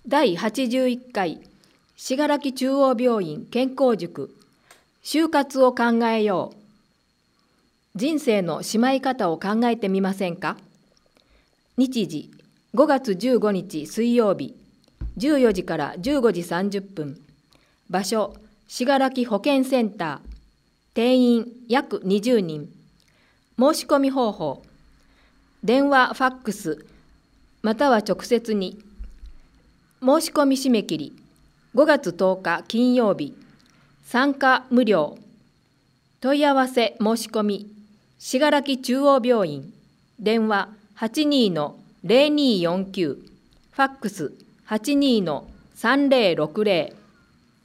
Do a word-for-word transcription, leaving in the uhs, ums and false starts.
だいはちじゅういっかい信楽中央病院健康塾就活を考えよう。人生のしまい方を考えてみませんか。日時ごがつじゅうごにち水曜日じゅうよじからじゅうごじさんじゅっぷん。場所信楽保健センター。定員約にじゅうにん。申し込み方法電話ファックスまたは直接に。申し込み締め切りごがつとおか金曜日。参加無料。問い合わせ申し込み信楽中央病院。電話 はちにーのぜろにーよんきゅう。ファックス はちにーのさんぜろろくぜろ。